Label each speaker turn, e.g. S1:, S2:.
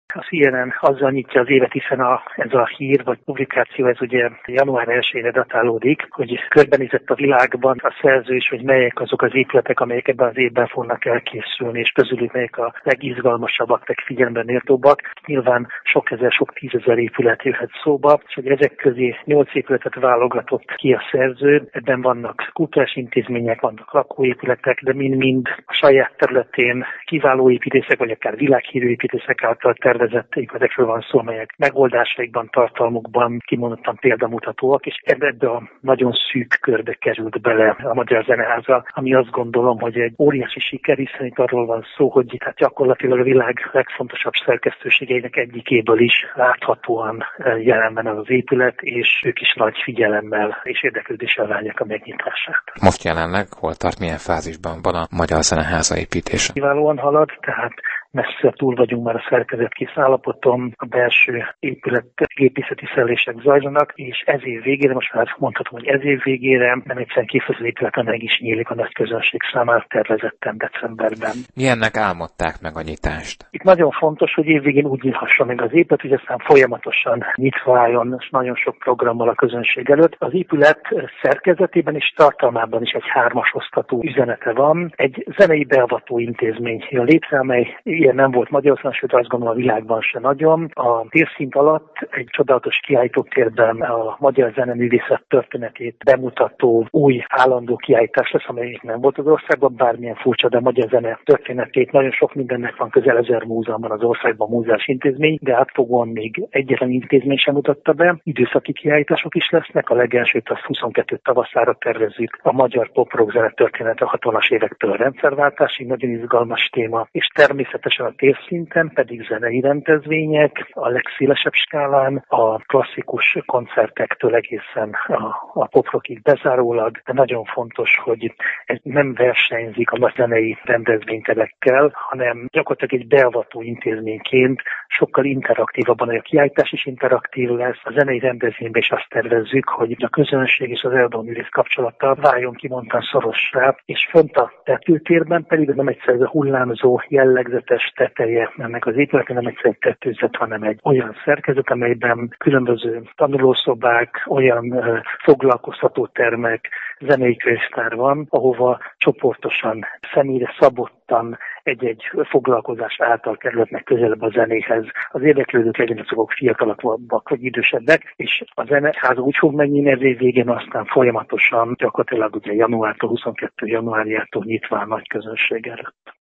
S1: A CNN azzal nyitja az évet, hiszen ez a hír vagy publikáció, ez ugye január 1-ére datálódik, hogy körbenézett a világban a szerző is, hogy melyek azok az épületek, amelyek ebben az évben fognak elkészülni, és közülük melyek a legizgalmasabbak, legfigyelemben méltóbbak. Nyilván sok ezer, sok tízezer épület jöhet szóba, és hogy ezek közé 8 épületet válogatott ki a szerző. Ebben vannak kulturális intézmények, vannak lakóépületek, de mind-mind a saját területén kiváló építészek, vagy akár világhírű építészek által tervezett épületekről van szó, amelyek megoldásaikban, tartalmukban kimondottan példamutatóak, és ebbe a nagyon szűk körbe került bele a Magyar Zeneháza, ami azt gondolom, hogy egy óriási siker, hiszen itt arról van szó, hogy hát gyakorlatilag a világ legfontosabb szerkesztőségeinek egyikéből is láthatóan jelen van az épület, és ők is nagy figyelemmel és érdeklődéssel várják a megnyitását.
S2: Most jelenleg hol tart, milyen fázisban van a Magyar Zeneháza építése?
S1: Kiválóan halad, tehát messze túl vagyunk már a szerkezetkész állapoton, a belső épület gépészeti szerelések zajlanak, és ez év végére, most már mondhatom, hogy ez év végére nem egyszerűen kész az épület, meg is nyílik a nagy közönség számára tervezetten decemberben.
S2: Milyennek álmodták meg a nyitást?
S1: Itt nagyon fontos, hogy évvégén úgy nyílhasson meg az épület, hogy aztán folyamatosan nyitva álljon, és nagyon sok programmal a közönség előtt. Az épület szerkezetében és tartalmában is egy 3-as osztatú üzenete van. Egy zenei beavató intézmény jön létre, amely ilyen nem volt Magyarországon, sőt azt gondolom a világban se nagyon. A térszint alatt egy csodálatos kiállítótérben a magyar zeneművészet történetét bemutató új állandó kiállítás lesz, amely nem volt az országban, bármilyen furcsa, de a magyar zene történetét nagyon sok mindennek van, közel 1000 múzeumban az országban, múzeumos intézmény, de átfogóan még egyetlen intézmény sem mutatta be. Időszaki kiállítások is lesznek, a legelsőt azt 22 tavaszára tervezzük, a magyar pop-rock zene története a 60-as évektől a rendszerváltásig, nagyon izgalmas téma, és természetesen a térszinten pedig zenei rendezvények, a legszélesebb skálán, a klasszikus koncertektől egészen a pop-rockig bezárólag, de nagyon fontos, hogy ez nem versenyzik a nagy zenei rendezvényterekkel, hanem gyakorlatilag egy beavató intézményként sokkal interaktívabban, a kiállítás is interaktív lesz, a zenei rendezvényben is azt tervezzük, hogy a közönség és az előadóművész kapcsolata váljon kimondtan szorossá, és fönt a tetőtérben pedig nem egyszerűen a hullámzó, jellegzetes teteje ennek az épületnek, nem egyszerűen egy tetőzet, hanem egy olyan szerkezet, amelyben különböző tanulószobák, olyan foglalkoztató termek, zenei könyvtár van, ahova csoportosan, személyre szabottan egy-egy foglalkozás által kerülhetnek közelebb a zenéhez. Az érdeklődők legyenek azok fiatalabbak vagy idősebbek, és a zeneháza úgy fog megnyílni ez év végén, aztán folyamatosan, gyakorlatilag ugye januártól, 22. januárjától nyitva a nagy közönség előtt.